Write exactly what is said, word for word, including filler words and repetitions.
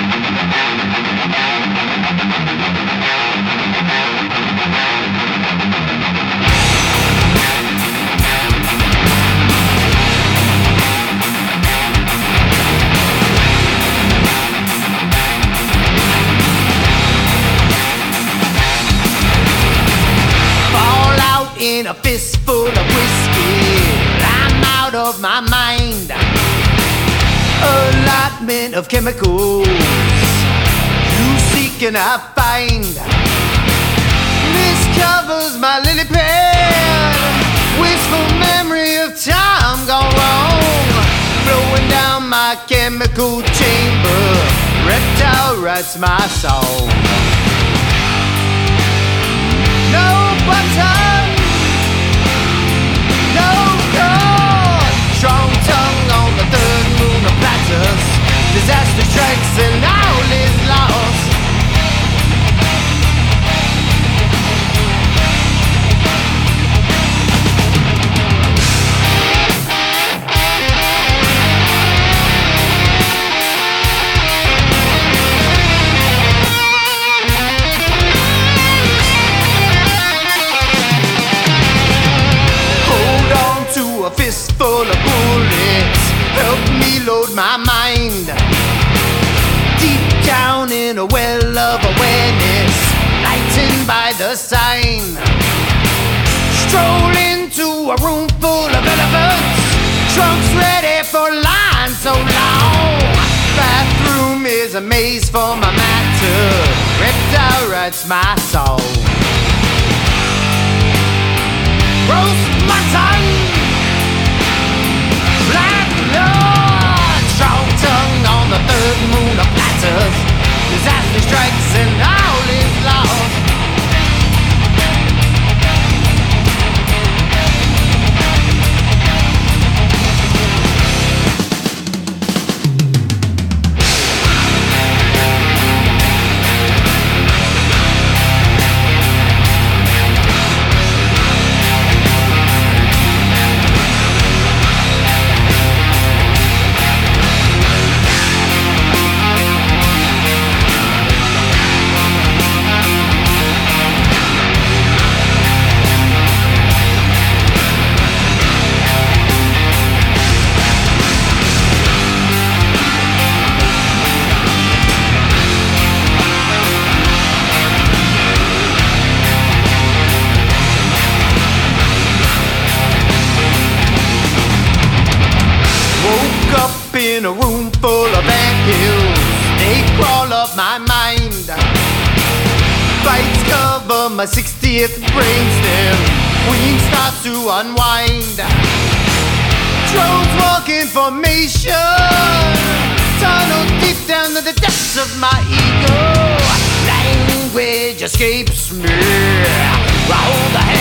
In a fistful of whiskey, I'm out of my mind. Allotment of chemicals, you seek and I find. This covers my lily pad, wistful memory of time gone wrong, flowing down my chemical chamber. Reptile writes my song. No button, strong tongue on the third moon of Platus. Disaster strikes and all is lost. Hold on to a fistful of bullets, help me load my mind. Deep down in a well of awareness, lightened by the sign. Stroll into a room full of elephants, trunks ready for line so long. Bathroom is a maze for my matter, reptile writes my song. Roast mutton, black blood, strong tongue on the third moon of Platus. Disaster strikes and all is lost. In a room full of anthills, they crawl up my mind. Bites cover my sixtieth brainstem, queen starts to unwind. Drones walk in formation, tunnel deep down to the depths of my ego. Language escapes me, I hold the